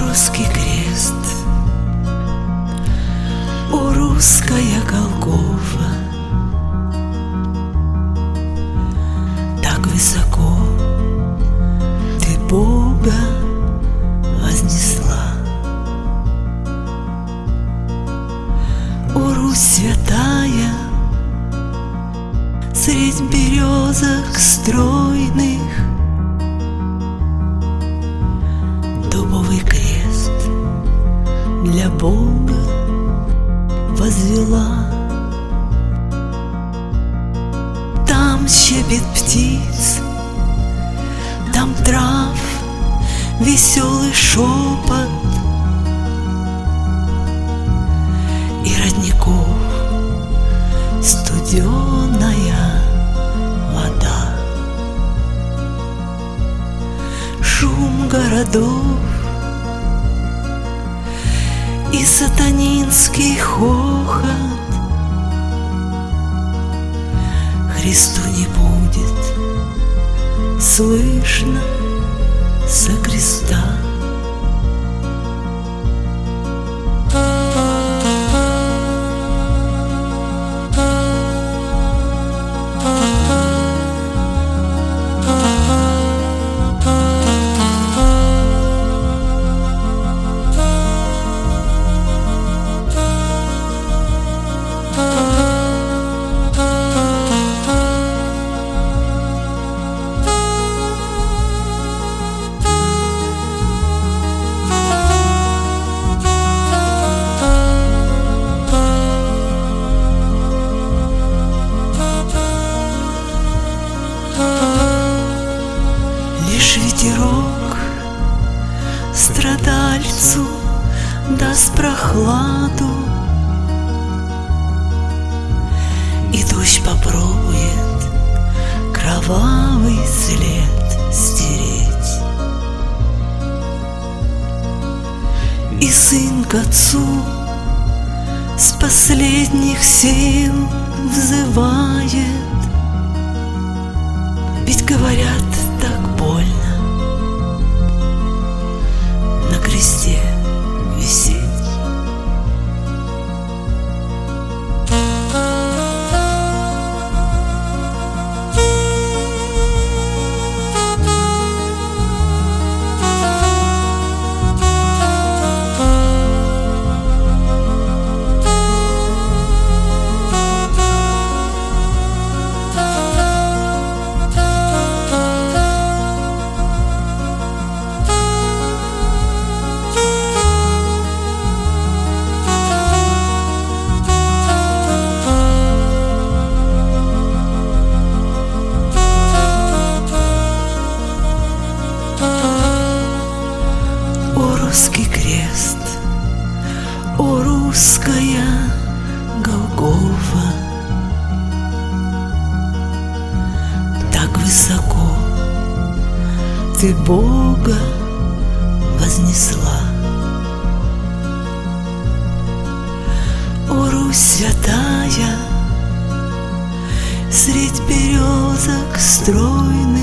русский крест, о, русская Голгофа, так высоко ты Бога вознесла. О, Русь святая, средь березок стройных дубовый крест для Бога возвела. Там щебет птиц, там трав веселый шепот и родников студеная вода. Шум городов и сатанинский хохот Христу не будет слышно со креста. Ветерок страдальцу даст прохладу, и дождь попробует кровавый след стереть. И сын к отцу с последних сил взывает, ведь говорят, так больно на кресте висеть. Русский крест, о, русская Голгофа, так высоко ты Бога вознесла. О, Русь святая, средь березок стройных